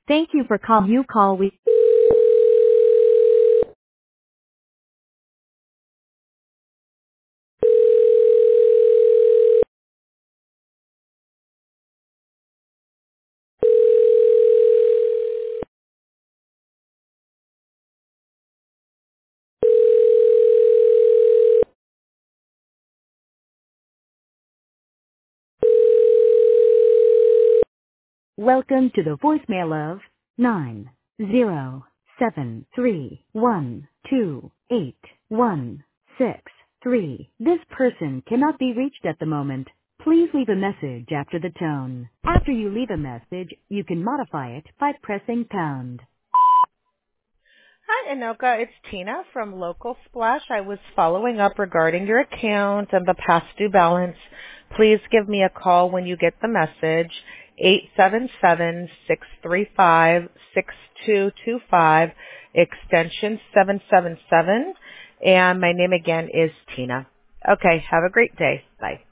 Thank you for calling. You call we. Welcome to the voicemail of 907312816. This person cannot be reached at the moment. Please leave a message after the tone. After you leave a message, you can modify it by pressing pound. Hi, Anoka. It's Tina from Local Splash. I was following up regarding your account and the past due balance. Please give me a call when you get the message, 877-635-6225, extension 777. And my name again is Tina. Okay, have a great day. Bye.